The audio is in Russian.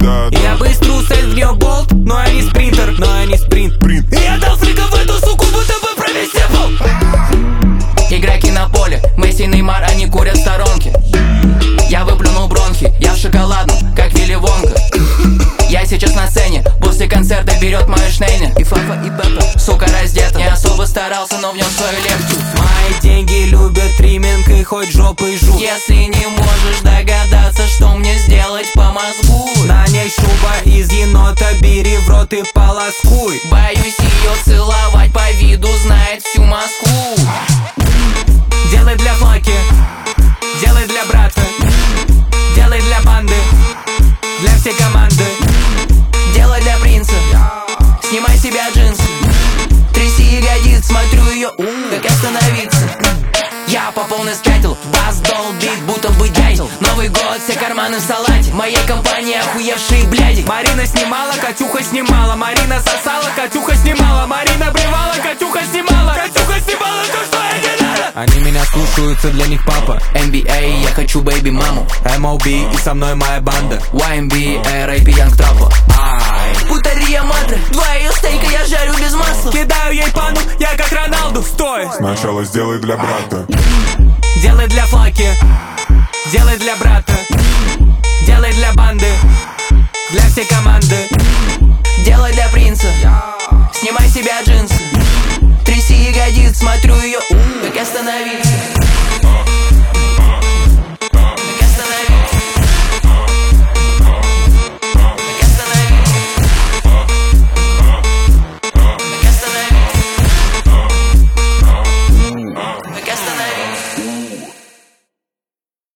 да. Я быстро устать в нее болт, но я не спринтер, И я дал фрика в эту суку, будто бы провести пол. Игроки на поле, Месси, Неймар, они курят в сторонке. Я выплюнул бронхи, я в шоколадном, как Вилли Вонка. Я сейчас на сцене, после концерта берет мою шнейне. И Фафа, и Пеппа, сука, раздета. Не особо старался, но внес свою лепту. Мои деньги любят триминг и хоть жопой жук. Если не можешь догадаться, что мне сделать по мозгу, На ней шуба из енота, бери в рот и полоскуй. боюсь ее целовать, по виду знает всю Москву. Делай для флаки, делай для брата, делай для банды, для всей команды. Делай для принца, снимай с себя джинсы. Тряси ягодиц, смотрю ее как остановиться. Я по полной спятил, бас долбит, будто бы дятел. Новый год, все карманы в салате, в моей компании охуевшие бляди. Марина снимала, Катюха снимала, Марина сосала, Катюха снимала, Марина блевала, Катюха снимала, Катюха снимала то, что ей не надо. Они меня слушаются, для них папа. NBA, я хочу бэйби маму. MLB и со мной моя банда. YMB, рэп Янг Трапа. Путария Мадре, два ее стейка я жарю без масла. Кидаю ей пану, я как Роналду, стой. Сначала сделай для брата, Делай для флаки, делай для брата, делай для банды, для всей команды. Делай для принца, снимай с себя джинсы. Тряси ягодиц, смотрю ее как остановиться.